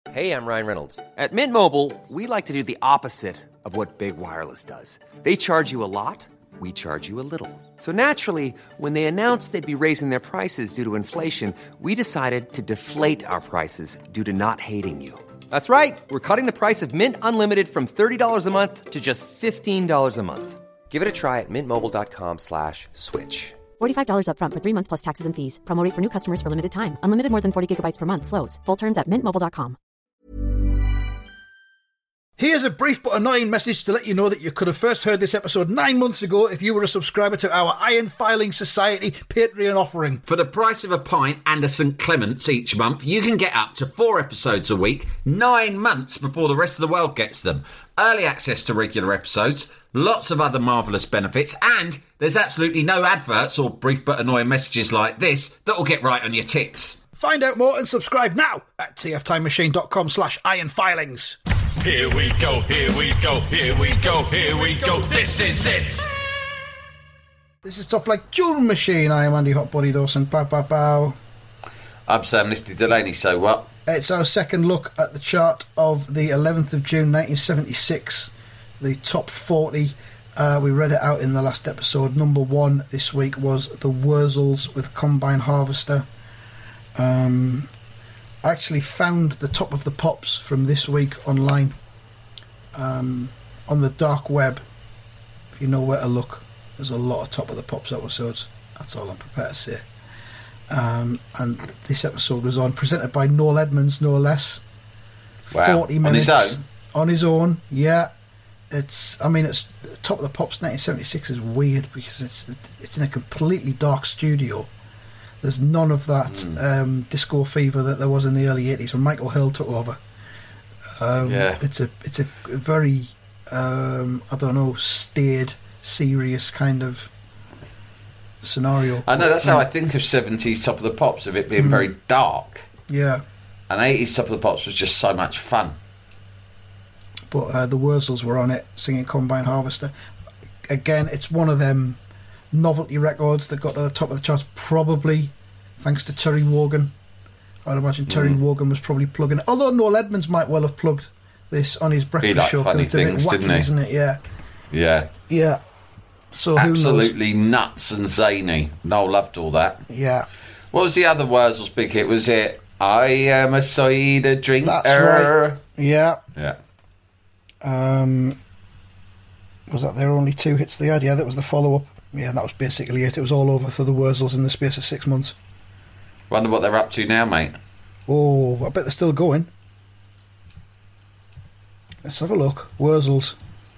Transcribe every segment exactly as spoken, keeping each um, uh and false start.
Hey, I'm Ryan Reynolds. At Mint Mobile, we like to do the opposite of what Big Wireless does. They charge you a lot, we charge you a little. So naturally, when they announced they'd be raising their prices due to inflation, we decided to deflate our prices due to not hating you. That's right. We're cutting the price of Mint Unlimited from thirty dollars a month to just fifteen dollars a month. Give it a try at mintmobile.com slash switch. forty-five dollars up front for three months plus taxes and fees. Promo rate for new customers for limited time. Unlimited more than forty gigabytes per month. Slows full terms at mint mobile dot com. Here's a brief but annoying message to let you know that you could have first heard this episode nine months ago if you were a subscriber to our Iron Filing Society Patreon offering. For the price of a pint and a Saint Clement's each month, you can get up to four episodes a week, nine months before the rest of the world gets them. Early access to regular episodes, lots of other marvellous benefits, and there's absolutely no adverts or brief but annoying messages like this that'll get right on your tits. Find out more and subscribe now at tftimemachine.com slash ironfilings. Here we go, here we go, here we go, here we go, this is it! This is stuff like Jewel Machine. I am Andy Hot Body Dawson. Bow, bow, bow. I'm Sam Nifty Delaney, so what? It's our second look at the chart of the eleventh of June nineteen seventy-six, the top forty. Uh, we read it out in the last episode. Number one this week was The Wurzels with Combine Harvester. Um... I actually found the top of the pops from this week online um, on the dark web. If you know where to look, there's a lot of top of the pops episodes. That's all I'm prepared to say. Um, and this episode was on, presented by Noel Edmonds, no less. Wow. forty minutes on his own. On his own, yeah. It's, I mean, it's top of the pops. nineteen seventy-six is weird because it's it's in a completely dark studio. There's none of that mm. um, disco fever that there was in the early eighties when Michael Hill took over. Um, yeah. It's a it's a very, um, I don't know, staid, serious kind of scenario. I know, that's but, how uh, I think of seventies Top of the Pops, of it being mm. very dark. Yeah. And eighties Top of the Pops was just so much fun. But uh, the Wurzels were on it, singing Combine Harvester. Again, it's one of them novelty records that got to the top of the charts, probably thanks to Terry Wogan. I'd imagine Terry mm. Wogan was probably plugging it. Although Noel Edmonds might well have plugged this on his breakfast show because it's a bit wacky, isn't it? Yeah. Yeah. Yeah. So who absolutely knows? Nuts and zany. Noel loved all that. Yeah. What was the other Wurzels big hit? Was it I Am a Cider Drinker? That's right. Yeah. Yeah. Um, was that their only two hits they had? Yeah, that was the follow-up. Yeah, that was basically it. It was all over for the Wurzels in the space of six months. Wonder what they're up to now, mate. Oh, I bet they're still going. Let's have a look. Wurzels.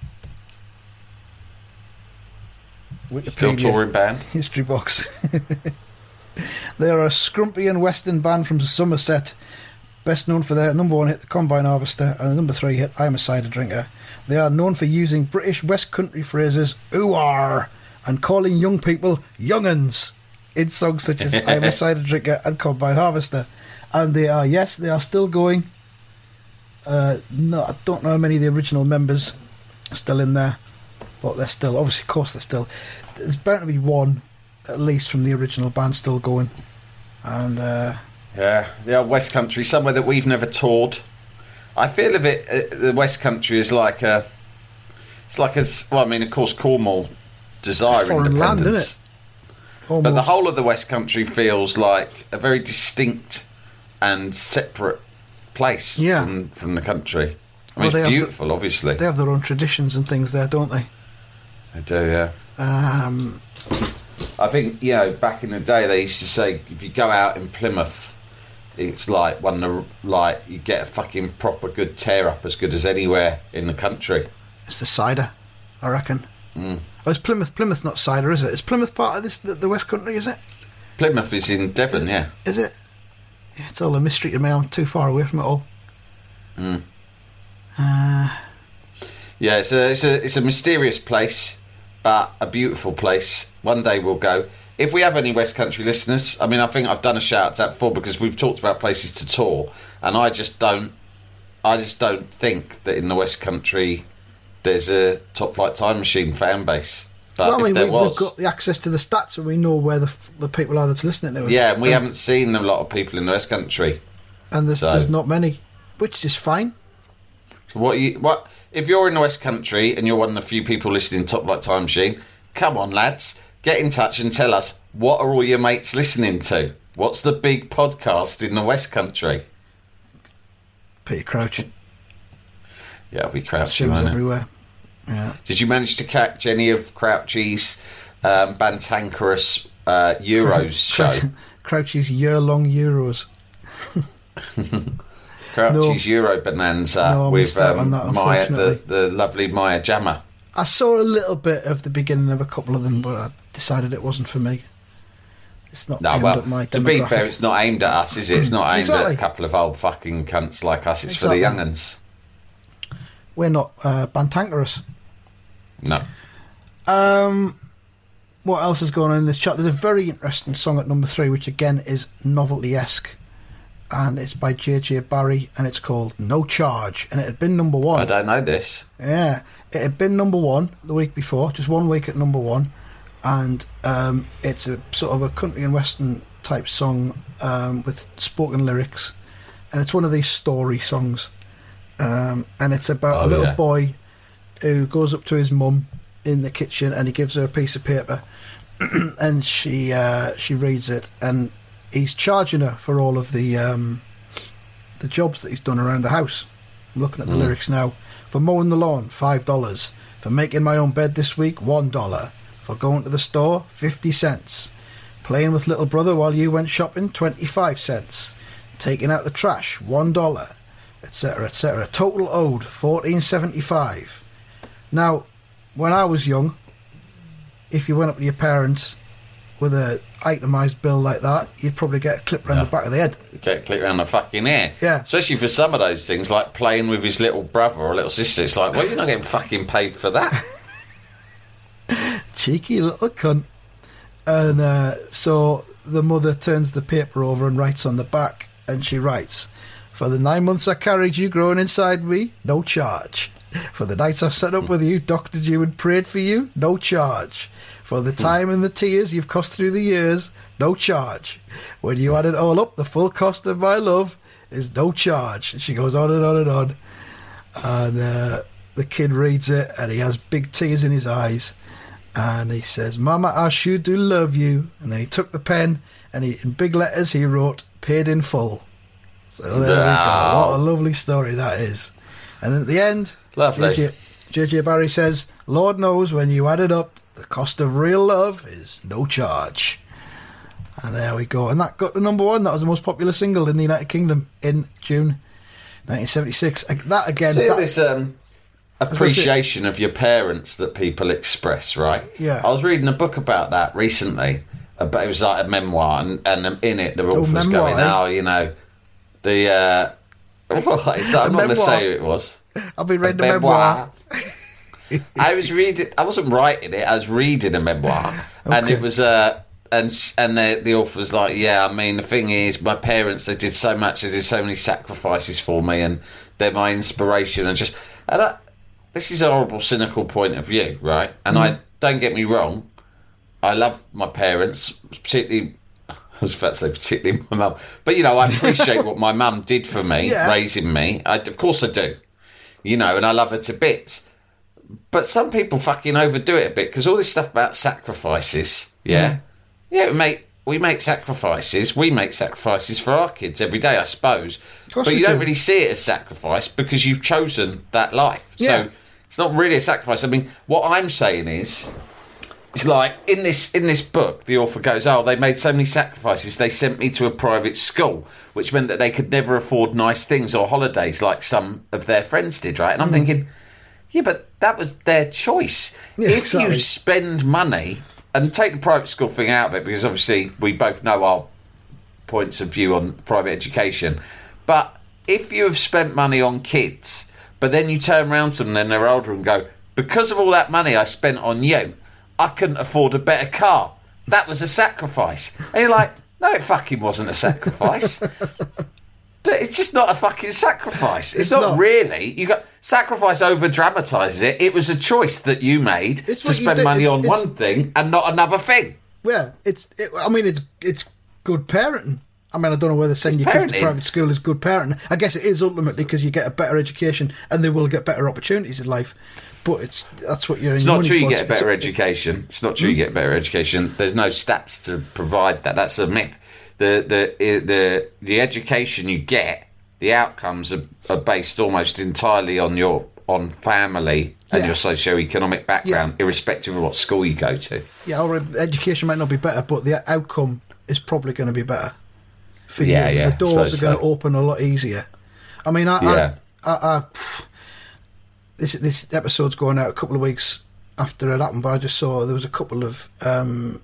Wikipedia. Still touring band. History box. They are a scrumpy and western band from Somerset, best known for their number one hit, The Combine Harvester, and the number three hit, I'm a Cider Drinker. They are known for using British West Country phrases, ooh-ar, and calling young people young'uns in songs such as I'm a Cider Drinker and Combine Harvester. And they are, yes, they are still going. Uh, no, I don't know how many of the original members are still in there, but they're still, obviously, of course they're still. There's bound to be one, at least, from the original band still going. And, uh... yeah, the old West Country, somewhere that we've never toured. I feel of it, uh, the West Country is like a... It's like a... Well, I mean, of course, Cornwall desire foreign land, isn't it? Almost. But the whole of the West Country feels like a very distinct and separate place yeah. from, from the country. I mean, well, it's beautiful, the, obviously. They have their own traditions and things there, don't they? They do, yeah. Um, I think, you know, back in the day, they used to say if you go out in Plymouth, it's like one of the, like you get a fucking proper good tear up, as good as anywhere in the country. It's the cider, I reckon. Mm. Oh, it's Plymouth. Plymouth's not cider, is it? Is Plymouth part of this the, the West Country? Is it? Plymouth is in Devon, is it, yeah. Is it? Yeah, it's all a mystery to me. I'm too far away from it all. Mm. Uh, yeah, it's a it's a it's a mysterious place, but a beautiful place. One day we'll go. If we have any West Country listeners, I mean, I think I've done a shout out to that before because we've talked about places to tour, and I just don't, I just don't think that in the West Country there's a Top Flight Time Machine fan base. But well, I mean, if there we, was, we've got the access to the stats, and we know where the, the people are that's listening to us. Yeah, and we and, haven't seen a lot of people in the West Country, and there's so. there's not many. which is fine. So what you what if you're in the West Country and you're one of the few people listening to Top Flight Time Machine? Come on, lads, get in touch and tell us, what are all your mates listening to? What's the big podcast in the West Country? Peter Crouch. Yeah, we Crouchy, Shows man. everywhere. Yeah. Did you manage to catch any of Crouchy's um, Bantankerous uh, Euros show? Crouchy's year-long Euros. Crouchy's no. Euro Bonanza no, with um, on that, Maya, the, the lovely Maya Jama. I saw a little bit of the beginning of a couple of them, but I decided it wasn't for me. It's not no, aimed well, at my to demographic. be fair, it's not aimed at us, is it? It's not aimed exactly. at a couple of old fucking cunts like us. It's exactly. for the young'uns. We're not uh, Bantankerous. No. Um, what else is going on in this chat? There's a very interesting song at number three, which again is novelty-esque, and it's by J J Barry, and it's called No Charge, and it had been number one. I don't know this. Yeah, it had been number one the week before, just one week at number one, and um, it's a sort of a country and western type song um, with spoken lyrics, and it's one of these story songs, um, and it's about oh, a little yeah. boy who goes up to his mum in the kitchen, and he gives her a piece of paper, and she uh, she reads it, and he's charging her for all of the um, the jobs that he's done around the house. I'm looking at the mm. lyrics now. For mowing the lawn, five dollars. For making my own bed this week, one dollar. For going to the store, fifty cents. Playing with little brother while you went shopping, twenty-five cents. Taking out the trash, one dollar, et cetera, et cetera. Total owed, fourteen seventy-five. Now, when I was young, if you went up to your parents with a itemised bill like that, you'd probably get a clip round yeah. the back of the head. You get a clip round the fucking ear. Yeah. Especially for some of those things, like playing with his little brother or little sister. It's like, well, you're not getting fucking paid for that. Cheeky little cunt. And uh, so the mother turns the paper over and writes on the back, and she writes, for the nine months I carried you growing inside me, no charge. For the nights I've sat up with you, doctored you and prayed for you, no charge. For the time and the tears you've cost through the years, no charge. When you add it all up, the full cost of my love is no charge. And she goes on and on and on. And uh, the kid reads it, and he has big tears in his eyes. And he says, Mama, I sure do love you. And then he took the pen, and he, in big letters he wrote, paid in full. So there wow. we go. What a lovely story that is. And then at the end, lovely. J J Barry says, Lord knows when you add it up, the cost of real love is no charge. And there we go. And that got to number one. That was the most popular single in the United Kingdom in June nineteen seventy-six. That again... See that, this um, appreciation of your parents that people express, right? Yeah. I was reading a book about that recently. But it was like a memoir, and, and in it the author oh, was memoir, going, eh? oh, you know, the... Uh, what is that? I'm not going to say who it was. I'll be reading a, a memoir. memoir. I was reading. I wasn't writing it. I was reading a memoir, okay. and it was. Uh, and and the, the author was like, "Yeah, I mean, the thing is, my parents they did so much. They did so many sacrifices for me, and they're my inspiration. And just and that, this is a horrible, cynical point of view, right? And mm. I don't get me wrong. I love my parents, particularly. I was about to say particularly my mum, but you know, I appreciate what my mum did for me, yeah. raising me. I, of course, I do. You know, and I love her to bits. But some people fucking overdo it a bit because all this stuff about sacrifices, yeah, mm. yeah, we make we make sacrifices. We make sacrifices for our kids every day, I suppose. But you don't do. really see it as sacrifice because you've chosen that life. Yeah. So it's not really a sacrifice. I mean, what I'm saying is. It's like, in this in this book, the author goes, oh, they made so many sacrifices, they sent me to a private school, which meant that they could never afford nice things or holidays like some of their friends did, right? And I'm mm. thinking, yeah, but that was their choice. Yeah, if exactly. you spend money, and take the private school thing out of it, because obviously we both know our points of view on private education, but if you have spent money on kids, but then you turn around to them and they're older and go, because of all that money I spent on you, I couldn't afford a better car. That was a sacrifice. And you're like, no, it fucking wasn't a sacrifice. It's just not a fucking sacrifice. It's, it's not, not really. You got sacrifice over dramatises it. It was a choice that you made it's to spend money it's, on it's, one thing and not another thing. Yeah, it's. It, I mean, it's it's good parenting. I mean, I don't know whether sending your kids to parenting. private school is good parenting. I guess it is ultimately because you get a better education and they will get better opportunities in life. But it's that's what you're in It's your not money true you for. get a It's- better it's- education. It's not true you get a better education. There's no stats to provide that. That's a myth. The the the the education you get, the outcomes are, are based almost entirely on your on family and Yeah. your socio-economic background, Yeah. irrespective of what school you go to. Yeah, or education might not be better, but the outcome is probably going to be better for Yeah, you. yeah, the doors suppose are going so. to open a lot easier. I mean, I, Yeah. I, I, I this this episode's going out a couple of weeks after it happened, but I just saw there was a couple of um,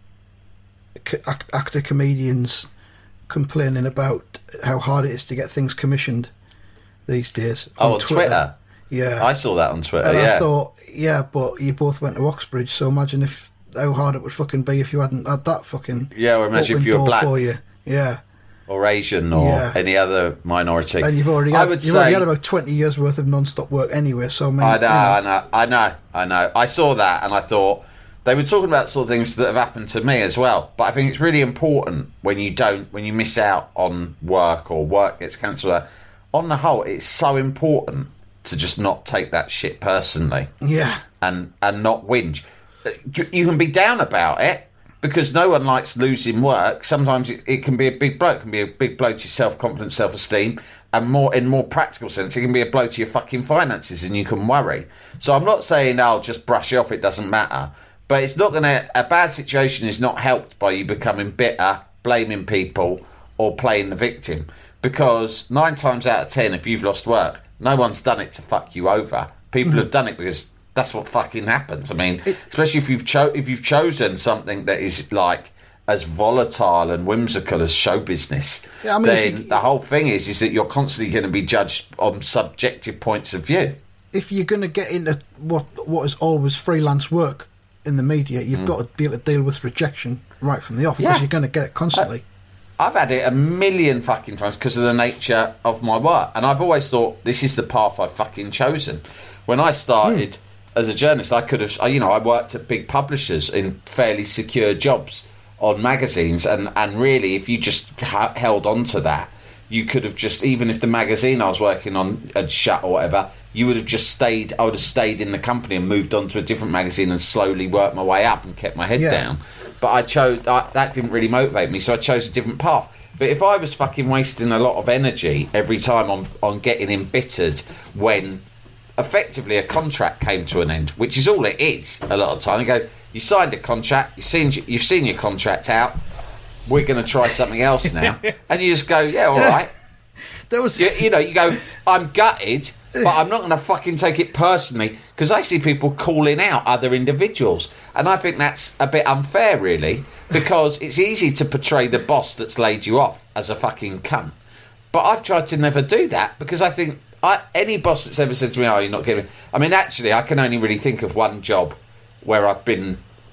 c- act- actor comedians complaining about how hard it is to get things commissioned these days. Oh, on Twitter? Yeah, I saw that on Twitter, and yeah. I thought, yeah, but you both went to Oxbridge, so imagine if how hard it would fucking be if you hadn't had that fucking Yeah, or imagine if open you were door black. for you. Yeah, or Asian or Yeah. any other minority. and you've already I had, would you've say, already had about twenty years worth of non-stop work anyway. So I mean, I know, you I know, I know, I know. I saw that and I thought they were talking about sort of things that have happened to me as well. But I think it's really important when you don't, when you miss out on work or work gets cancelled. On the whole, it's so important to just not take that shit personally. yeah, and and not whinge. You, you can be down about it because no one likes losing work. Sometimes it, it can be a big blow. It can be a big blow to your self-confidence, self-esteem, and more in more practical sense, it can be a blow to your fucking finances, and you can worry. So I'm not saying I'll just brush it off. It doesn't matter, but it's not going to. A bad situation is not helped by you becoming bitter, blaming people, or playing the victim. Because nine times out of ten, if you've lost work, no one's done it to fuck you over. People have done it because that's what fucking happens. I mean, especially if you've cho- if you've chosen something that is like as volatile and whimsical as show business, Yeah, I mean, then if you- the whole thing is is that you're constantly going to be judged on subjective points of view. if you're going to get into what what is always freelance work in the media, you've got to be able to deal with rejection right from the off because Yeah. you're going to get it constantly. I've had it a million fucking times because of the nature of my work. And I've always thought this is the path I've fucking chosen. When I started Hmm. as a journalist, I could have, you know, I worked at big publishers in fairly secure jobs on magazines. And, and really, if you just ha- held on to that, you could have just, even if the magazine I was working on had shut or whatever, you would have just stayed, I would have stayed in the company and moved on to a different magazine and slowly worked my way up and kept my head Yeah. down. But I chose I, that didn't really motivate me, so I chose a different path. But if I was fucking wasting a lot of energy every time on on getting embittered when effectively a contract came to an end, which is all it is a lot of time, you go, you signed a contract, you've seen you've seen your contract out, we're going to try something else now, and you just go, yeah, all right. There was You, you know, you go, I'm gutted, but I'm not going to fucking take it personally because I see people calling out other individuals. And I think that's a bit unfair, really, because it's easy to portray the boss that's laid you off as a fucking cunt. But I've tried to never do that because I think I, any boss that's ever said to me, oh, you're not giving... I mean, actually, I can only really think of one job where I've been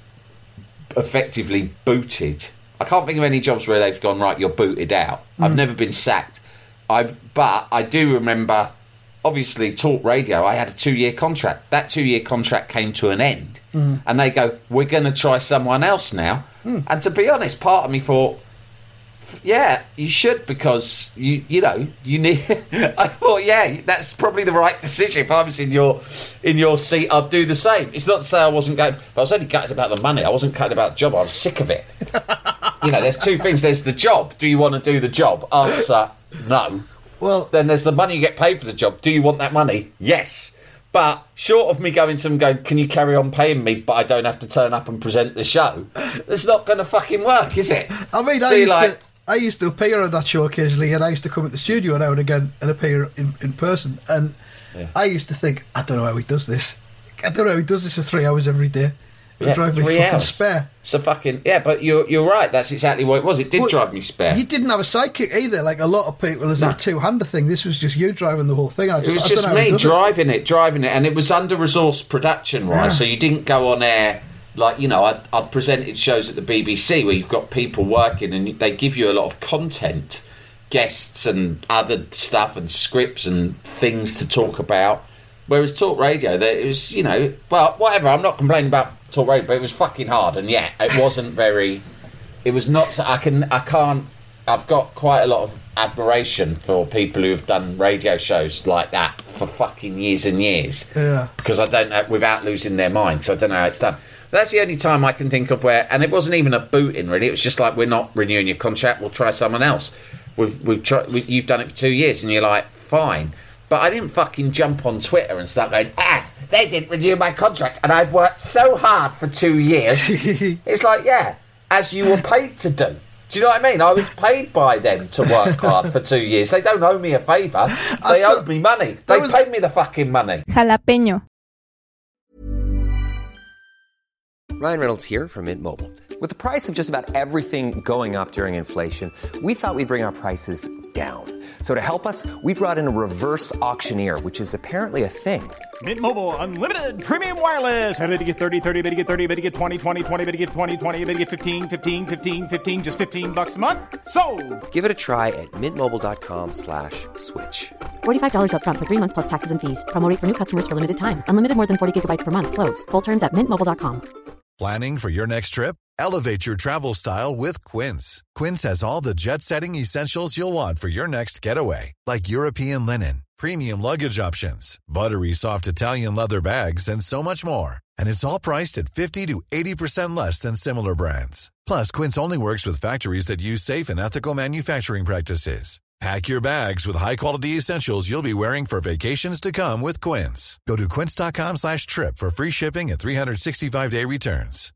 effectively booted. I can't think of any jobs where they've gone, right, you're booted out. I've never been sacked. I But I do remember, obviously, Talk Radio, I had a two-year contract. That two-year contract came to an end. Mm. And they go, we're going to try someone else now. Mm. And to be honest, part of me thought, yeah, you should because, you you know, you need... I thought, yeah, that's probably the right decision. If I was in your in your seat, I'd do the same. It's not to say I wasn't going... I was only gutted about the money. I wasn't gutted about the job. I was sick of it. You know, there's two things. There's the job. Do you want to do the job? Answer, no. well, Then there's the money you get paid for the job. Do you want that money? Yes. But short of me going to them going, can you carry on paying me but I don't have to turn up and present the show? It's not going to fucking work, is it? I mean, So I you're used, like, to, I used to appear on that show occasionally, and I used to come at the studio now and again and appear in, in person. And Yeah. I used to think, I don't know how he does this. I don't know how he does this for three hours every day. It Yeah, drives me three fucking hours. spare. So fucking... Yeah, but you're, you're right. That's exactly what it was. It did But drive me spare. You didn't have a sidekick either. Like a lot of people, as a two-hander thing. This was just you driving the whole thing. I just, It was I just don't know how he me does it. driving it. driving it, and it was under-resourced production-wise, Yeah. so you didn't go on air... Like, you know, I'd, I'd presented shows at the B B C where you've got people working and they give you a lot of content, guests and other stuff and scripts and things to talk about. Whereas Talk Radio, there, it was, you know, well, whatever, I'm not complaining about Talk Radio, but it was fucking hard. And yeah, it wasn't very... It was not... I can, I can't I've got quite a lot of admiration for people who have done radio shows like that for fucking years and years. Yeah. Because I don't know, without losing their mind, because I don't know how it's done. That's the only time I can think of where, and it wasn't even a booting really. It was just like, we're not renewing your contract. We'll try someone else. We've we've tried. We, you've done it for two years, and you're like, fine. But I didn't fucking jump on Twitter and start going, ah, they didn't renew my contract, and I've worked so hard for two years. It's like, yeah, as you were paid to do. Do you know what I mean? I was paid by them to work hard for two years. They don't owe me a favour. They saw, owed me money. They was... paid me the fucking money. Jalapeño. Ryan Reynolds here from Mint Mobile. With the price of just about everything going up during inflation, we thought we'd bring our prices down. So to help us, we brought in a reverse auctioneer, which is apparently a thing. Mint Mobile Unlimited Premium Wireless. How to get thirty, thirty, how to get thirty, how to get twenty, twenty, twenty, how to get twenty, twenty, how to get fifteen, fifteen, fifteen, fifteen, just fifteen bucks a month? Sold! Give it a try at mintmobile.com slash switch. forty-five dollars up front for three months plus taxes and fees. Promo rate for new customers for limited time. Unlimited more than forty gigabytes per month. Slows full terms at mint mobile dot com. Planning for your next trip? Elevate your travel style with Quince. Quince has all the jet-setting essentials you'll want for your next getaway, like European linen, premium luggage options, buttery soft Italian leather bags, and so much more. And it's all priced at fifty to eighty percent less than similar brands. Plus, Quince only works with factories that use safe and ethical manufacturing practices. Pack your bags with high-quality essentials you'll be wearing for vacations to come with Quince. Go to quince.com slash trip for free shipping and three sixty-five day returns.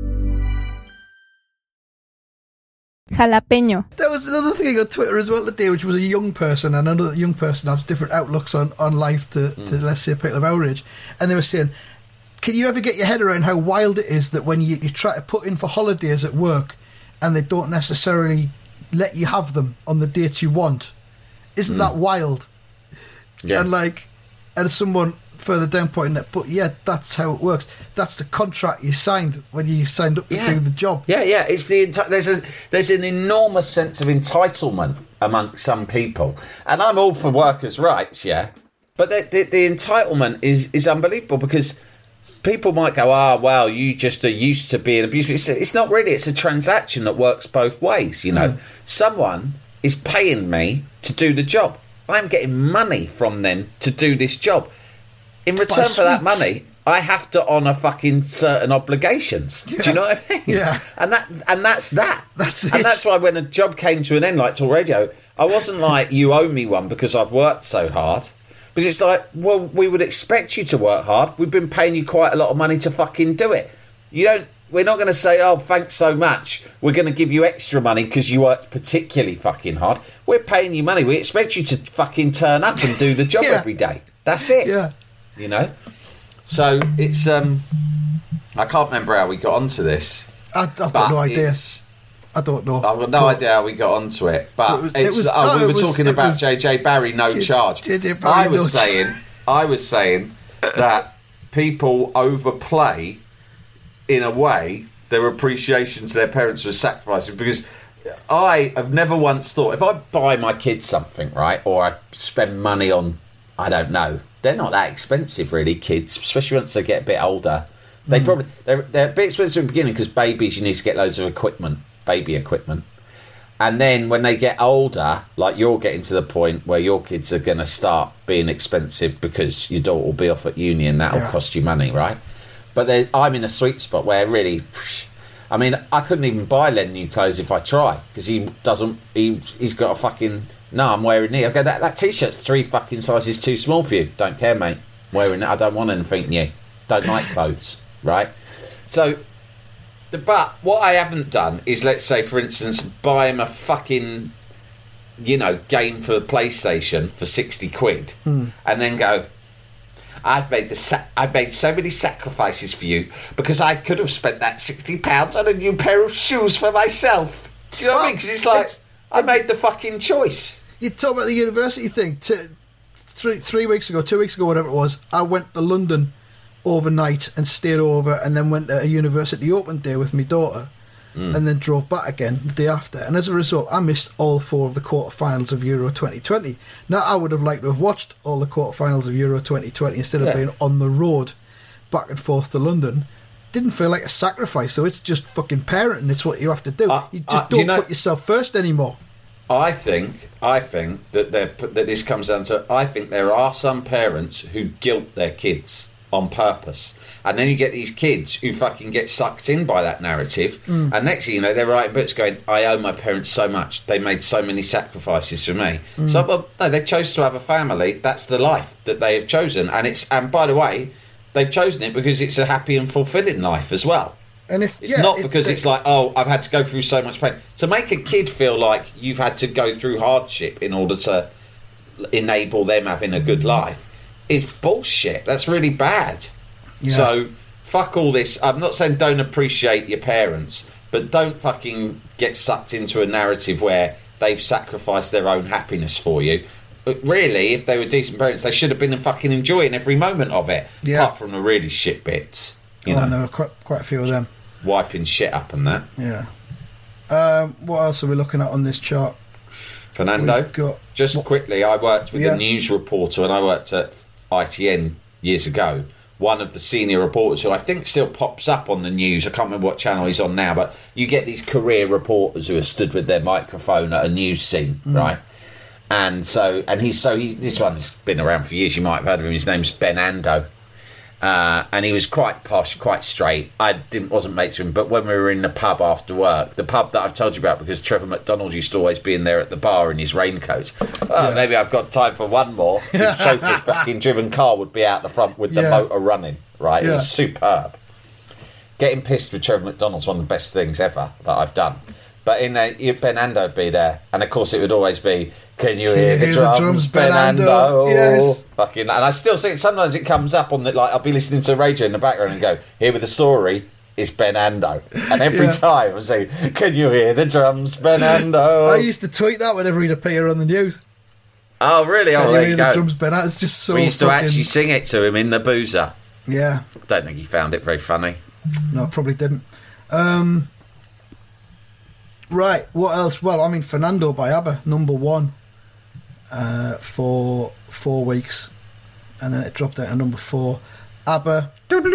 Jalapeño. There was another thing on Twitter as well today, which was a young person, and I know that young person has different outlooks on, on life to, mm. to, let's say, people of our age. And they were saying, can you ever get your head around how wild it is that when you, you try to put in for holidays at work and they don't necessarily let you have them on the dates you want? Isn't mm. that wild? Yeah. And like, and someone further down pointing that, but yeah, that's how it works. That's the contract you signed when you signed up to yeah. do the job. Yeah, yeah. It's the enti- there's a there's an enormous sense of entitlement amongst some people, and I'm all for workers' rights, yeah. But the the, the entitlement is is unbelievable, because people might go, ah, oh, well, you just are used to being abused. It's, it's not really. It's a transaction that works both ways, you know. Mm. Someone is paying me to do the job. I'm getting money from them to do this job. In return for that money, I have to honour fucking certain obligations. Yeah. Do you know what I mean? Yeah. And that and that's that. That's it. And that's why when a job came to an end, like Talk Radio, I wasn't like, you owe me one because I've worked so hard. Because it's like, well, we would expect you to work hard. We've been paying you quite a lot of money to fucking do it. You don't. We're not going to say, oh, thanks so much. We're going to give you extra money because you worked particularly fucking hard. We're paying you money. We expect you to fucking turn up and do the job yeah. every day. That's it. Yeah. You know? So it's, um, I can't remember how we got onto this. I, I've got no idea. I don't know. I've got no but idea how we got onto it. But it was, it's, it was, oh, no, we were was, talking about was, J J Barry, no J- charge. J J Barry, I was no saying, I was saying that people overplay, in a way, their appreciation to their parents for sacrificing, because I have never once thought, if I buy my kids something, right, or I spend money on, I don't know, they're not that expensive really, kids, especially once they get a bit older. They mm. probably they're, they're a bit expensive in the beginning, because babies, you need to get loads of equipment, baby equipment, and then when they get older, like you're getting to the point where your kids are going to start being expensive because your daughter will be off at uni and that'll yeah. cost you money, right? But I'm in a sweet spot where really, I mean, I couldn't even buy Len new clothes if I try, because he doesn't. He he's got a fucking no. I'm wearing it. I go, that that t-shirt's three fucking sizes too small for you. Don't care, mate. I'm wearing it. I don't want anything new. Don't like clothes, right? So, the but what I haven't done is, let's say, for instance, buy him a fucking, you know, game for the PlayStation for sixty quid, mm. and then go, I've made the sa- I've made so many sacrifices for you because I could have spent that sixty pounds on a new pair of shoes for myself. Do you know well, what I mean? Because it's like, it's, I made the fucking choice. You talk about the university thing. T- three three weeks ago, two weeks ago, whatever it was, I went to London overnight and stayed over, and then went to a university open day with my daughter, mm. and then drove back again the day after. And as a result, I missed all four of the quarterfinals of Euro twenty twenty. Now, I would have liked to have watched all the quarterfinals of Euro twenty twenty instead of yeah. being on the road back and forth to London. Didn't feel like a sacrifice, so it's just fucking parenting. It's what you have to do. Uh, you just uh, don't you know, put yourself first anymore. I think, I think that they're, that this comes down to. I think there are some parents who guilt their kids on purpose, and then you get these kids who fucking get sucked in by that narrative, mm. and next thing you know, they're writing books going, "I owe my parents so much. They made so many sacrifices for me." Mm. So, well, no, they chose to have a family. That's the life that they have chosen, and it's. And by the way, they've chosen it because it's a happy and fulfilling life as well. And if it's yeah, not it, because it, it's like, oh, I've had to go through so much pain. To make a kid feel like you've had to go through hardship in order to enable them having a good life is bullshit. That's really bad. Yeah. So, fuck all this. I'm not saying don't appreciate your parents, but don't fucking get sucked into a narrative where they've sacrificed their own happiness for you. But really, if they were decent parents, they should have been fucking enjoying every moment of it, yeah. apart from the really shit bits. You oh, know, and there were quite, quite a few of them. Wiping shit up and that. Yeah. Um, what else are we looking at on this chart? Fernando, got, just what, quickly, I worked with yeah. a news reporter and I worked at I T N years ago. One of the senior reporters who I think still pops up on the news. I can't remember what channel he's on now, but you get these career reporters who are stood with their microphone at a news scene, mm. right? And so, and he's so, he, this one's been around for years. You might have heard of him. His name's Ben Ando. Uh, and he was quite posh, quite straight. I didn't wasn't mates with him, but when we were in the pub after work, the pub that I've told you about, because Trevor McDonald used to always be in there at the bar in his raincoat. Oh, yeah. Maybe I've got time for one more. His chauffeur's fucking driven car would be out the front with the yeah. motor running, right? Yeah. It was superb. Getting pissed with Trevor McDonald's one of the best things ever that I've done. But in uh, Ben Ando would be there, and of course it would always be, "Can you, Can hear, you the hear drums, the drums, Ben Ando?" Ando? Yes. Fucking, and I still see it. Sometimes it comes up on the, like, I'll be listening to radio in the background and go, "Here with the story is Ben Ando," and every yeah. time I say, "Can you hear the drums, Ben Ando?" I used to tweet that whenever he'd appear on the news. Oh really? Can oh, you there hear you the go. drums, Ben Ando? It's just so. We used fucking... to actually sing it to him in the boozer. Yeah. Don't think he found it very funny. No, probably didn't. Um, right, what else? Well, I mean, Fernando by ABBA, number one uh, for four weeks, and then it dropped out to number four. ABBA.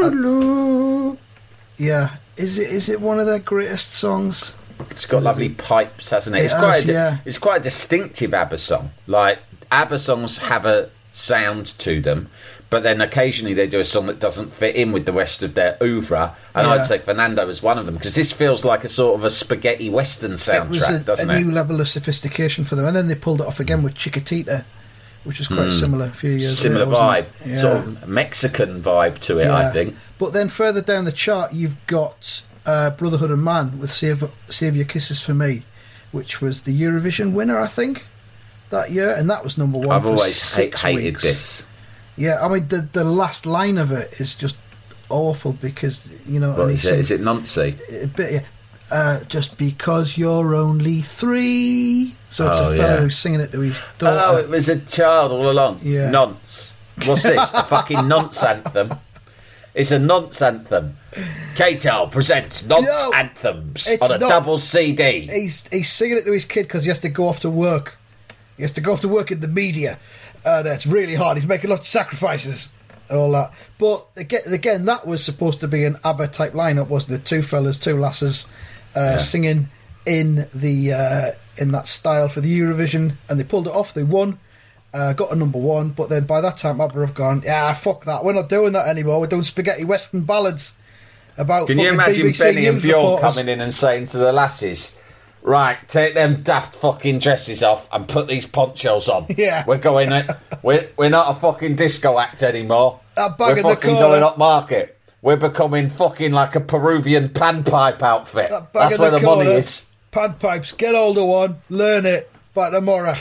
Uh, yeah, is it is it one of their greatest songs? It's got lovely pipes, hasn't it? It it's has, quite a, yeah. It's quite a distinctive ABBA song. Like, ABBA songs have a sound to them, but then occasionally they do a song that doesn't fit in with the rest of their oeuvre, and yeah. I'd say Fernando is one of them, because this feels like a sort of a spaghetti western soundtrack, it was a, doesn't a it? A new level of sophistication for them, and then they pulled it off again with Chiquitita, which was quite mm. similar a few years similar later, vibe, yeah. sort of Mexican vibe to it, yeah. I think. But then further down the chart, you've got uh, Brotherhood of Man with Save, Save Your Kisses for Me, which was the Eurovision winner, I think, that year, and that was number one. I've for always six ha- hated weeks. this. Yeah, I mean, the the last line of it is just awful, because, you know... What, and is, it, is it Nancy? A bit, yeah. Uh, just because you're only three. So it's oh, a fellow yeah. who's singing it to his daughter. Oh, it was a child all along. Yeah. Nonce. What's this? The fucking nonce anthem? It's a nonce anthem. K T E L presents nonce No, anthems it's on a not. double C D. He's, he's singing it to his kid because he has to go off to work. He has to go off to work in the media. And it's really hard. He's making lots of sacrifices and all that. But again, again that was supposed to be an ABBA type lineup, wasn't it? Two fellas, two lasses, uh, yeah. singing in the uh, in that style for the Eurovision, and they pulled it off. They won, uh, got a number one. But then by that time, ABBA have gone, yeah, fuck that. We're not doing that anymore. We're doing spaghetti western ballads about. Can you imagine B B C Benny and Bjorn reporters. coming in and saying to the lasses, "Right, take them daft fucking dresses off and put these ponchos on. Yeah. We're going it. We're, we're not a fucking disco act anymore. That bag we're in the fucking corner. going up market. We're becoming fucking like a Peruvian panpipe outfit. That bag That's in where the, the corner, money is. Panpipes, get hold of one, learn it, by tomorrow.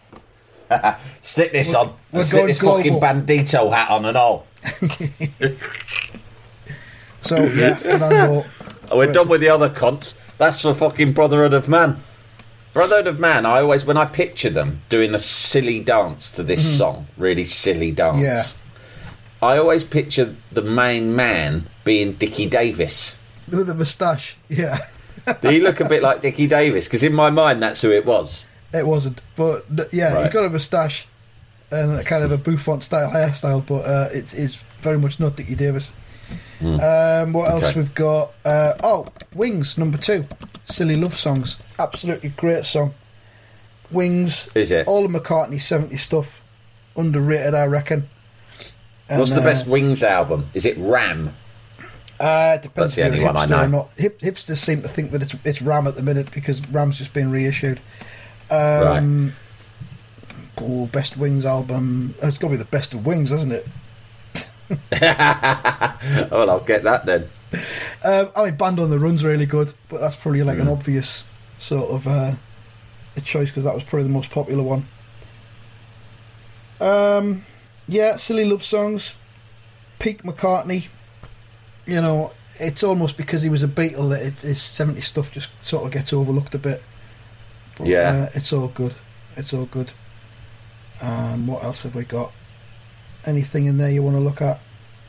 Stick this we're, on. We're Stick this global. fucking bandito hat on and all." So, yeah, Fernando. We're done with the other cunts. That's for fucking Brotherhood of Man. Brotherhood of Man, I always, when I picture them doing a silly dance to this mm-hmm. song, really silly dance, yeah. I always picture the main man being Dickie Davis. With a moustache, yeah. Do he look a bit like Dickie Davis? Because in my mind, that's who it was. It wasn't, but yeah, Right. he's got a moustache and a kind of a Buffon style hairstyle, but uh, it's, it's very much not Dickie Davis. Mm. Um, what else Okay. we've got? Uh, oh, Wings, number two. Silly Love Songs. Absolutely great song. Wings. Is it? All of McCartney's seventies stuff, underrated, I reckon. And, What's the uh, best Wings album? Is it Ram? Uh, it depends That's the if only you're a one I hipster know. or not. Hip, hipsters seem to think that it's it's Ram at the minute because Ram's just been reissued. Um, right. Oh, best Wings album. Oh, it's got to be the best of Wings, hasn't it? Well, I'll get that then. Um, I mean, Band on the Run's really good, but that's probably like mm. an obvious sort of uh, a choice because that was probably the most popular one. Um, yeah, Silly Love Songs, peak McCartney. You know, it's almost because he was a Beatle that it, his seventies stuff just sort of gets overlooked a bit. But, yeah, uh, it's all good. It's all good. Um, what else have we got? Anything in there you want to look at?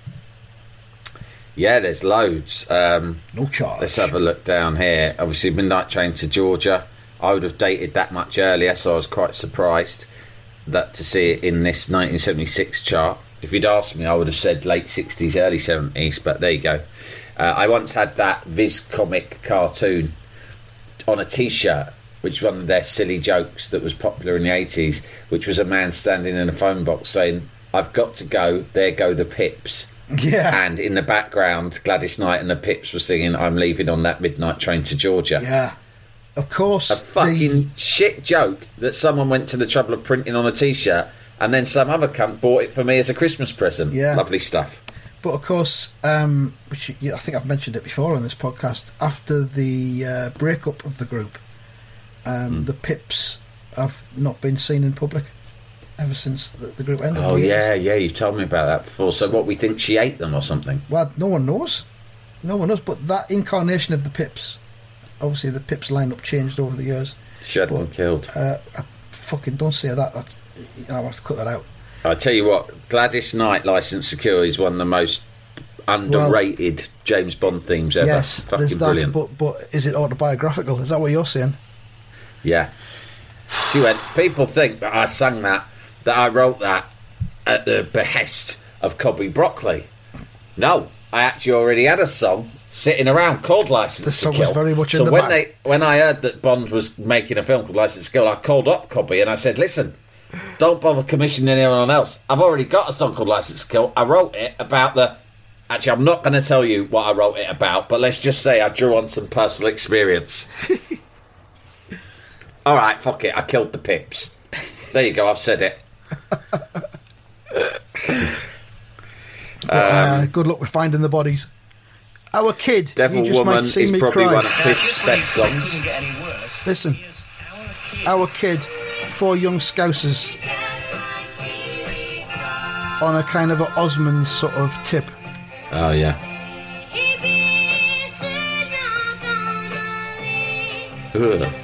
Yeah, there's loads. Um, no charge. Let's have a look down here. Obviously, Midnight Train to Georgia. I would have dated that much earlier, so I was quite surprised that to see it in this nineteen seventy-six chart. If you'd asked me, I would have said late sixties, early seventies, but there you go. Uh, I once had that Viz comic cartoon on a T-shirt, which was one of their silly jokes that was popular in the eighties, which was a man standing in a phone box saying, "I've got to go, there go the Pips." Yeah. And in the background, Gladys Knight and the Pips were singing, "I'm leaving on that midnight train to Georgia." Yeah. Of course. A fucking the... shit joke that someone went to the trouble of printing on a T-shirt and then some other cunt bought it for me as a Christmas present. Yeah. Lovely stuff. But of course, um, which I think I've mentioned it before on this podcast, after the uh, breakup of the group, um, mm. the Pips have not been seen in public ever since the, the group ended. Oh, yeah, yeah, you've told me about that before. So, so what, we think she ate them or something? Well, no one knows. No one knows. But that incarnation of the Pips, obviously the Pips lineup changed over the years. She had one killed. Uh, I fucking don't say that. That's, I'll have to cut that out. I tell you what, Gladys Knight, Licence Secure, is one of the most underrated well, James Bond themes ever. Yes, fucking there's that, brilliant. But, but is it autobiographical? Is that what you're saying? Yeah. She went, people think that I sang that, that I wrote that at the behest of Cobby Broccoli. No, I actually already had a song sitting around called Licence the song to Kill. Was very much so in the when back. they when I heard that Bond was making a film called Licence to Kill, I called up Cobby and I said, listen, don't bother commissioning anyone else. I've already got a song called Licence to Kill. I wrote it about the... Actually, I'm not going to tell you what I wrote it about, but let's just say I drew on some personal experience. All right, fuck it. I killed the Pips. There you go. I've said it. But, uh, good luck with finding the bodies. Our Kid, Devil you just Woman might see is me probably cry. one of Cliff's best songs. Listen, Our Kid, four young Scousers on a kind of a Osmonds sort of tip. Oh yeah. Ugh.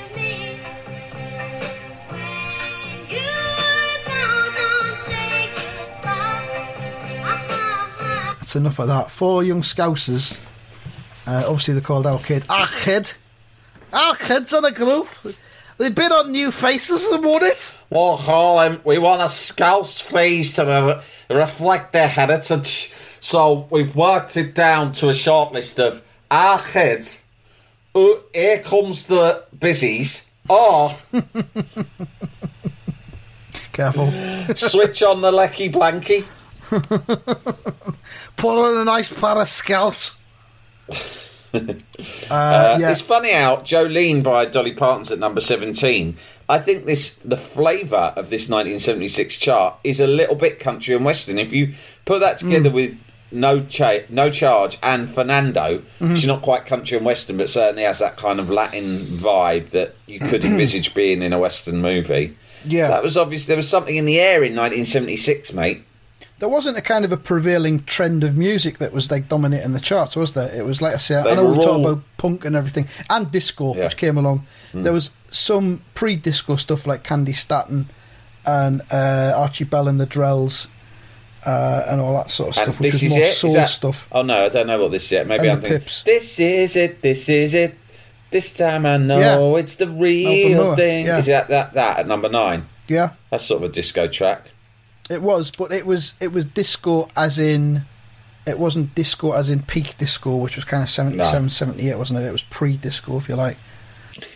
That's enough of that. Four young Scousers. Uh, obviously they're called Our Kid. Our Kid. Our Kid's in a group. They've been on New Faces and won it. Well, Colin, we want a Scouse face to re- reflect their heritage. So we've worked it down to a short list of Our Kid, uh, Here Comes the Busies, or... Careful. Switch on the Lecky Blanky. Put on a nice pair of scalps. uh, uh, yeah. It's funny how Jolene by Dolly Parton's at number seventeen. I think this the flavour of this nineteen seventy-six chart is a little bit country and western. If you put that together mm. with No Cha- No Charge and Fernando, mm-hmm. she's not quite country and western, but certainly has that kind of Latin vibe that you could envisage being in a western movie. Yeah, that was obvious. There was something in the air in nineteen seventy-six, mate. There wasn't a kind of a prevailing trend of music that was like dominating the charts, was there? It was like I say, They I know we were talk all- about punk and everything, and disco, Yeah. which came along. Mm. There was some pre-disco stuff like Candy Staton and uh, Archie Bell and the Drells uh, and all that sort of And stuff, which this was is more it? Is soul that- stuff. Oh no, I don't know what this is yet. Maybe And I'm the thinking, Pips. this is it, this is it. This time I know Yeah. it's the real Albemarle, thing. yeah. Is that, that that at number nine? Yeah, That's sort of a disco track. it was, but it was it was disco as in... It wasn't disco as in peak disco, which was kind of seventy-seven, No. seventy-eight, wasn't it? It was pre-disco, if you like.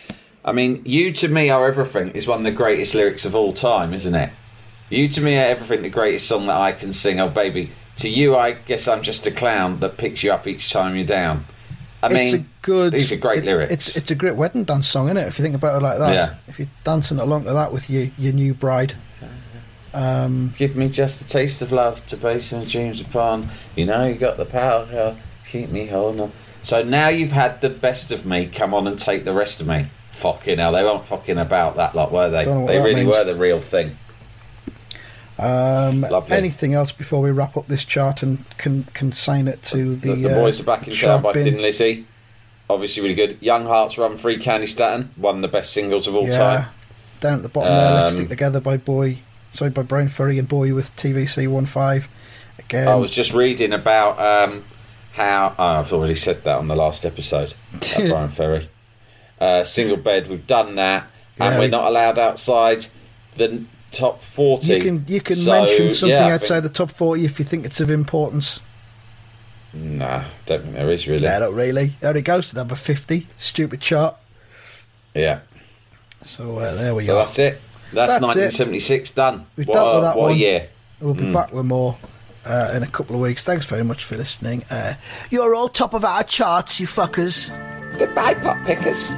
I mean, You to Me Are Everything is one of the greatest lyrics of all time, isn't it? You to me are everything, the greatest song that I can sing. Oh, baby. To you, I guess I'm just a clown that picks you up each time you're down. I mean, it's a good, these are great it, lyrics. It's it's a great wedding dance song, isn't it? If you think about it like that. Yeah. If you're dancing along to that with your, your new bride. Um, Give me just a taste of love to base my dreams upon. You know you got the power to keep me holding on. So now you've had the best of me. Come on and take the rest of me. Fucking hell, they weren't fucking about that lot, were they? They really means. were the real thing. Um, anything else before we wrap up this chart and can consign it to the... The, the Boys uh, Are Back in Town by Thin Lizzy. Obviously really good. Young Hearts Run Free, Candy Staton. One of the best singles of all yeah. time. Down at the bottom um, there, Let's Stick Together by Boy... Sorry, by Brian Ferry and Boy with T V C one five. Again, I was just reading about um, how... Oh, I've already said that on the last episode. Brian Ferry. Uh, single bed, we've done that. And yeah, we're not allowed outside the... top forty. You can you can so, mention something yeah, outside the top forty if you think it's of importance. Nah, don't think there is really. No, not really. There it goes to number fifty. Stupid chart. Yeah. So uh, there we so are. That's it. That's, that's nineteen seventy-six it. Done. We've what dealt a, with that what one. a year. We'll be mm. back with more uh, in a couple of weeks. Thanks very much for listening. Uh, you're all top of our charts, you fuckers. Goodbye, pop pickers.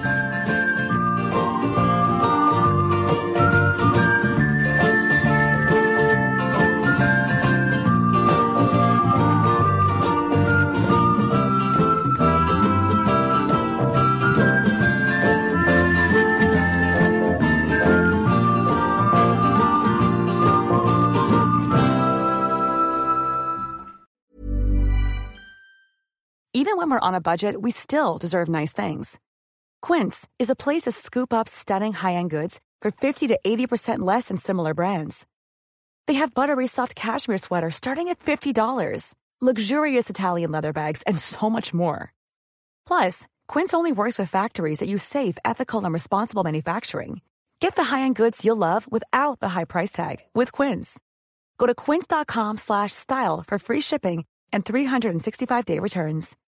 Even when we're on a budget, we still deserve nice things. Quince is a place to scoop up stunning high-end goods for fifty to eighty percent less than similar brands. They have buttery soft cashmere sweaters starting at fifty dollars, luxurious Italian leather bags, and so much more. Plus, Quince only works with factories that use safe, ethical, and responsible manufacturing. Get the high-end goods you'll love without the high price tag with Quince. Go to quince.com slash style for free shipping and three sixty-five day returns.